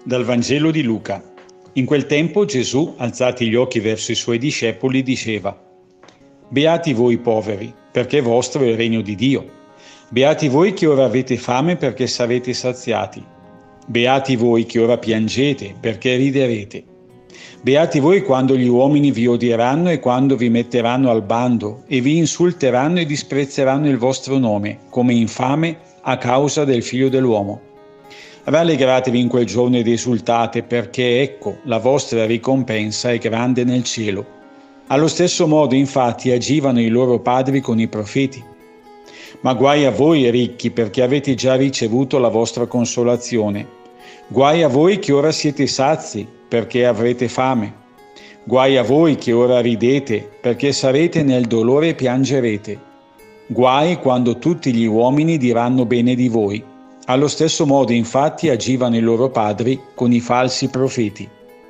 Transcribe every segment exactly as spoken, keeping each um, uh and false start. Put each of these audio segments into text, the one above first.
Dal Vangelo di Luca. In quel tempo Gesù, alzati gli occhi verso i suoi discepoli, diceva: Beati voi poveri, perché vostro è il regno di Dio. Beati voi che ora avete fame, perché sarete saziati. Beati voi che ora piangete, perché riderete. Beati voi quando gli uomini vi odieranno e quando vi metteranno al bando e vi insulteranno e disprezzeranno il vostro nome, come infame, a causa del Figlio dell'uomo. Rallegratevi in quel giorno ed esultate, perché ecco, la vostra ricompensa è grande nel cielo. Allo stesso modo, infatti, agivano i loro padri con i profeti. Ma guai a voi ricchi, perché avete già ricevuto la vostra consolazione. Guai a voi che ora siete sazi, perché avrete fame. Guai a voi che ora ridete, perché sarete nel dolore e piangerete. Guai quando tutti gli uomini diranno bene di voi. Allo stesso modo, infatti, agivano i loro padri con i falsi profeti.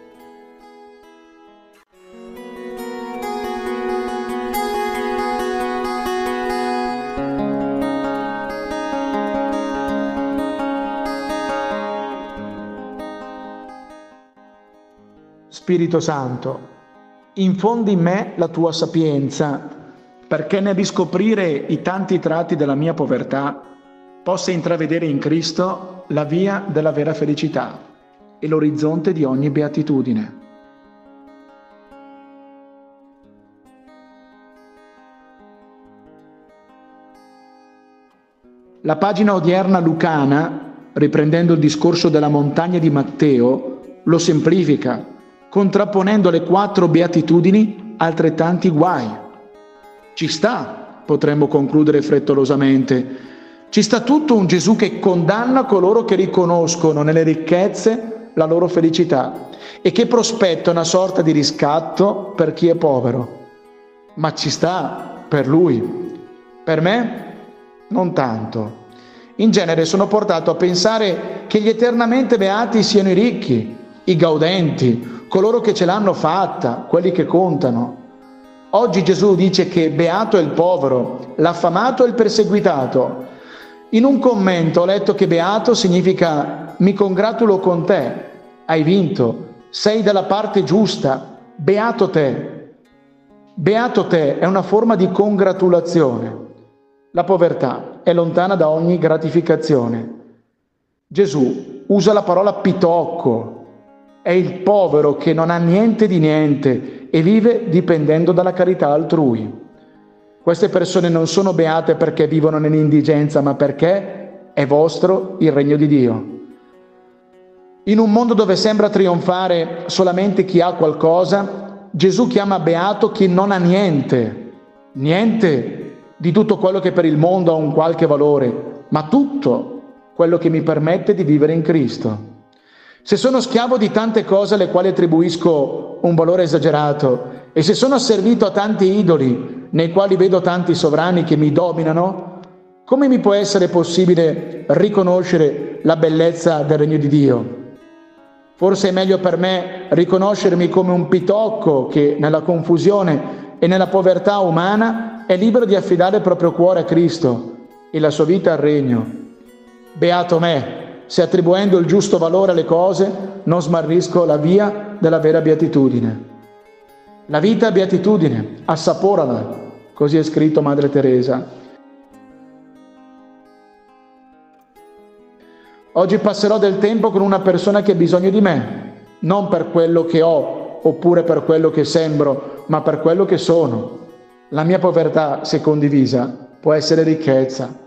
Spirito Santo, infondi in me la tua sapienza, perché nel riscoprire i tanti tratti della mia povertà possa intravedere in Cristo la via della vera felicità e l'orizzonte di ogni beatitudine. La pagina odierna lucana, riprendendo il discorso della montagna di Matteo, lo semplifica, contrapponendo alle quattro beatitudini altrettanti guai. Ci sta, potremmo concludere frettolosamente, ci sta tutto un Gesù che condanna coloro che riconoscono nelle ricchezze la loro felicità e che prospetta una sorta di riscatto per chi è povero. Ma ci sta per lui. Per me, non tanto. In genere sono portato a pensare che gli eternamente beati siano i ricchi, i gaudenti, coloro che ce l'hanno fatta, quelli che contano. Oggi Gesù dice che beato è il povero, l'affamato e il perseguitato. In un commento ho letto che beato significa mi congratulo con te, hai vinto, sei dalla parte giusta, beato te. Beato te è una forma di congratulazione. La povertà è lontana da ogni gratificazione. Gesù usa la parola pitocco, è il povero che non ha niente di niente e vive dipendendo dalla carità altrui. Queste persone non sono beate perché vivono nell'indigenza, ma perché è vostro il regno di Dio. In un mondo dove sembra trionfare solamente chi ha qualcosa, Gesù chiama beato chi non ha niente, niente di tutto quello che per il mondo ha un qualche valore, ma tutto quello che mi permette di vivere in Cristo. Se sono schiavo di tante cose alle quali attribuisco un valore esagerato e se sono asservito a tanti idoli nei quali vedo tanti sovrani che mi dominano, come mi può essere possibile riconoscere la bellezza del regno di Dio? Forse è meglio per me riconoscermi come un pitocco che nella confusione e nella povertà umana è libero di affidare il proprio cuore a Cristo e la sua vita al regno. Beato me, se attribuendo il giusto valore alle cose non smarrisco la via della vera beatitudine. La vita è beatitudine, assaporala, così è scritto Madre Teresa. Oggi passerò del tempo con una persona che ha bisogno di me, non per quello che ho oppure per quello che sembro, ma per quello che sono. La mia povertà, se condivisa, può essere ricchezza.